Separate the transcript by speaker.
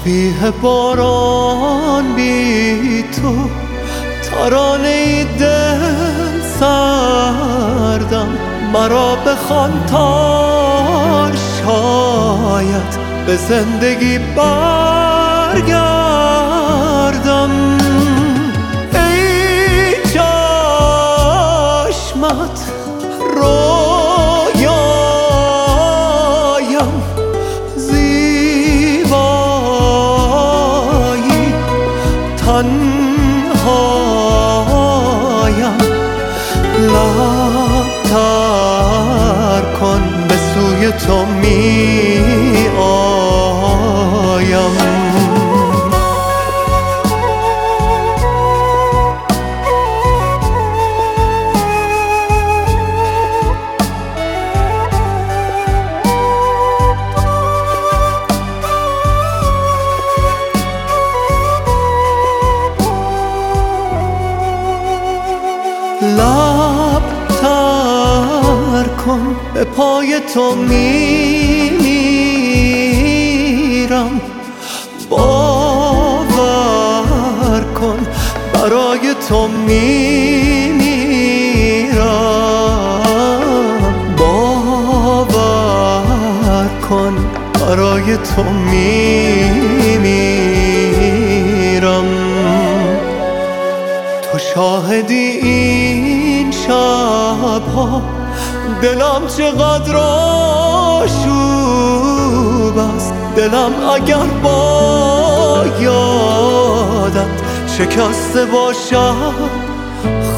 Speaker 1: شبیه باران بی تو، ترانه دل سردم. مرا بخوان تا شاید به زندگی برگردم. ای چشمت رویایم، زیبایی تنهایم. لب تر کن به سوی تو می آیم. لب تر کن به پای تو می میرم. باور کن برای تو می میرم. باور کن برای تو می میرم. تو شاهدی این شبها دلم چقدر آشوب است. دلم اگر با یادت شکسته باشد